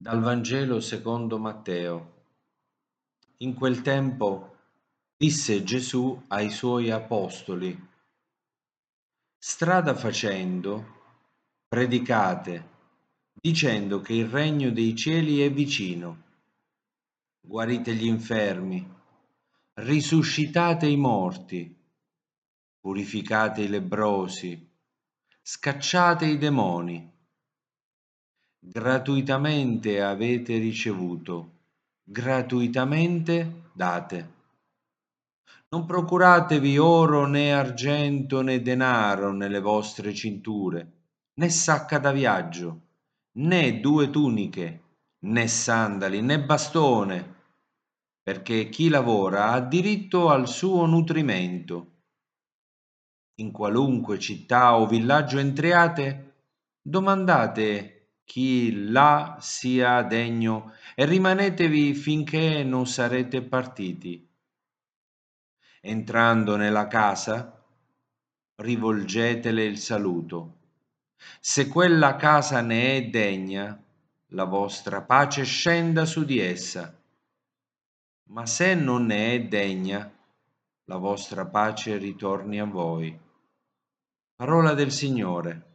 Dal Vangelo secondo Matteo. In quel tempo disse Gesù ai suoi apostoli: strada facendo, predicate, dicendo che il regno dei cieli è vicino. Guarite gli infermi, risuscitate i morti, purificate i lebbrosi, scacciate i demoni. Gratuitamente avete ricevuto, gratuitamente date. Non procuratevi oro né argento né denaro nelle vostre cinture, né sacca da viaggio, né 2 tuniche, né sandali, né bastone, perché chi lavora ha diritto al suo nutrimento. In qualunque città o villaggio entriate, domandate chi là sia degno e rimanetevi finché non sarete partiti. Entrando nella casa, rivolgetele il saluto. Se quella casa ne è degna, la vostra pace scenda su di essa, ma se non ne è degna, la vostra pace ritorni a voi. Parola del Signore.